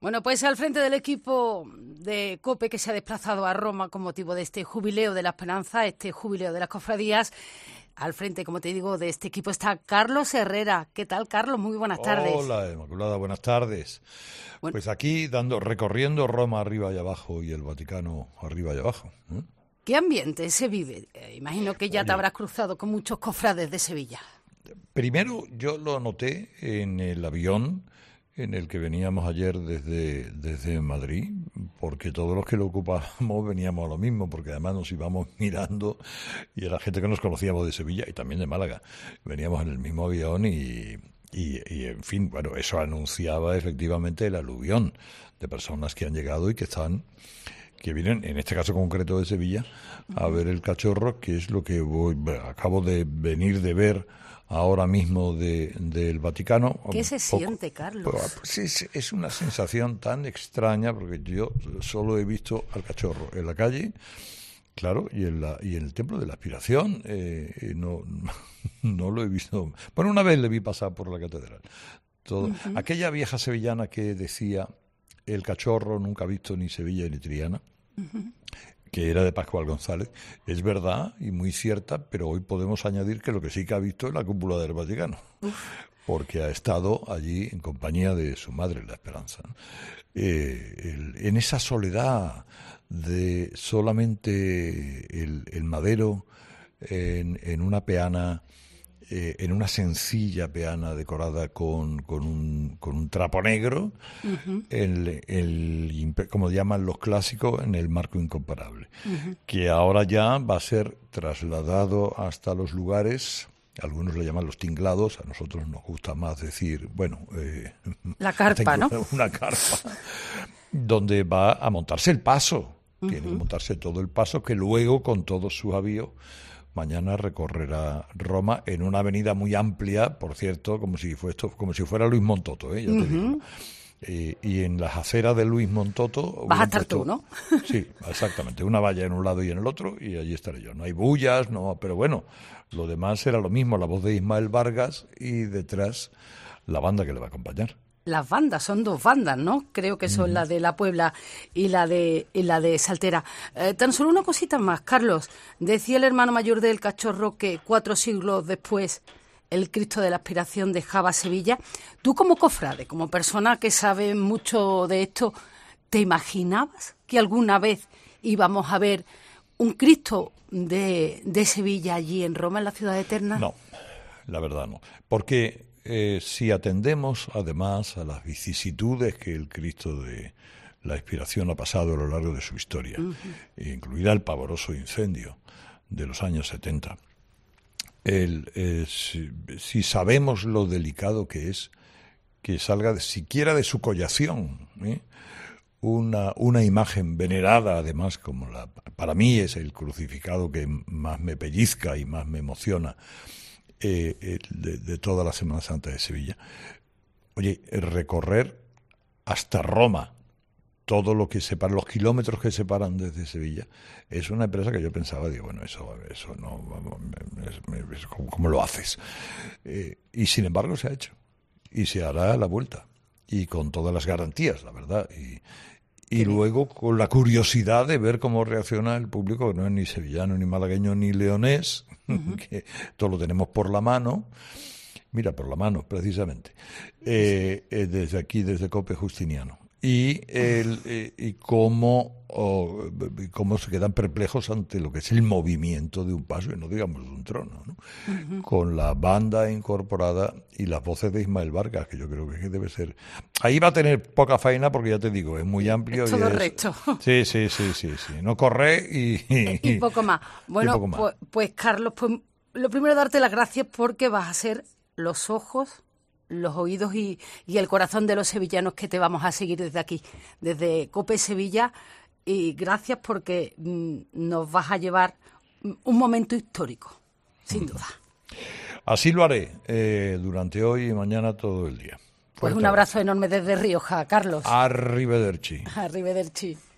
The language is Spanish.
Bueno, pues al frente del equipo de COPE que se ha desplazado a Roma con motivo de este jubileo de la Esperanza, este jubileo de las cofradías, al frente, como te digo, de este equipo está Carlos Herrera. ¿Qué tal, Carlos? Muy buenas tardes. Hola, Inmaculada, buenas tardes. Bueno, pues aquí recorriendo Roma arriba y abajo y el Vaticano arriba y abajo. ¿Qué ambiente se vive? Imagino que ya te habrás cruzado con muchos cofrades de Sevilla. Primero, yo lo noté en el avión en el que veníamos ayer desde Madrid, porque todos los que lo ocupábamos veníamos a lo mismo, porque además nos íbamos mirando y era gente que nos conocíamos de Sevilla y también de Málaga. Veníamos en el mismo avión y en fin, bueno, eso anunciaba efectivamente el aluvión de personas que han llegado y que vienen, en este caso concreto de Sevilla, a ver el Cachorro, que es lo que acabo de venir de ver ahora mismo del Vaticano. ¿Qué se siente, Carlos? Pues es una sensación tan extraña, porque yo solo he visto al Cachorro en la calle, claro, y en el Templo de la Aspiración no lo he visto. Bueno, una vez le vi pasar por la catedral. Aquella vieja sevillana que decía: el Cachorro nunca ha visto ni Sevilla ni Triana, que era de Pascual González, es verdad y muy cierta, pero hoy podemos añadir que lo que sí que ha visto es la cúpula del Vaticano, porque ha estado allí en compañía de su madre, la Esperanza. En esa soledad de solamente el madero en una peana, en una sencilla peana decorada con un trapo negro, como llaman los clásicos, en el marco incomparable, que ahora ya va a ser trasladado hasta los lugares, algunos le llaman los tinglados, a nosotros nos gusta más decir, la carpa, ¿no? Una carpa, donde va a montarse el paso, tiene que montarse todo el paso, que luego con todos sus avíos mañana recorrerá Roma en una avenida muy amplia, por cierto, como si fuera Luis Montoto, ya te digo. Y en las aceras de Luis Montoto... Vas a estar tú, ¿no? Sí, exactamente. Una valla en un lado y en el otro, y allí estaré yo. No hay bullas, pero bueno, lo demás era lo mismo, la voz de Ismael Vargas y detrás la banda que le va a acompañar. Las bandas, son dos bandas, ¿no? Creo que son la de La Puebla y la de Saltera. Tan solo una cosita más, Carlos. Decía el hermano mayor del Cachorro que 4 siglos después el Cristo de la Aspiración dejaba Sevilla. Tú como cofrade, como persona que sabe mucho de esto, ¿te imaginabas que alguna vez íbamos a ver un Cristo de Sevilla allí en Roma, en la ciudad eterna? No, la verdad no. Porque... si atendemos además a las vicisitudes que el Cristo de la Aspiración ha pasado a lo largo de su historia, incluida el pavoroso incendio de los años 70, si sabemos lo delicado que es que salga siquiera de su collación, una imagen venerada, además, como para mí es el crucificado que más me pellizca y más me emociona, de toda la Semana Santa de Sevilla. Oye, recorrer hasta Roma todo lo que separa, los kilómetros que separan desde Sevilla, es una empresa que yo pensaba, digo, bueno, eso no, ¿cómo lo haces? Y sin embargo se ha hecho, y se hará la vuelta, y con todas las garantías, la verdad, y luego con la curiosidad de ver cómo reacciona el público, que no es ni sevillano, ni malagueño, ni leonés, que todo lo tenemos por la mano. Mira, por la mano, precisamente. Desde aquí, desde COPE Justiniano. Y cómo se quedan perplejos ante lo que es el movimiento de un paso, y no digamos de un trono, ¿no? Con la banda incorporada y las voces de Ismael Vargas, que yo creo que debe ser... Ahí va a tener poca faena porque ya te digo, es muy amplio. Es todo recto. Sí. No corre y poco más. Bueno, poco más. Pues Carlos, pues lo primero darte las gracias porque vas a ser los ojos, los oídos y el corazón de los sevillanos que te vamos a seguir desde aquí, desde COPE Sevilla, y gracias porque nos vas a llevar un momento histórico, sin duda. Así lo haré durante hoy y mañana todo el día. Pues un abrazo enorme desde Rioja, Carlos. Arrivederci. Arrivederci.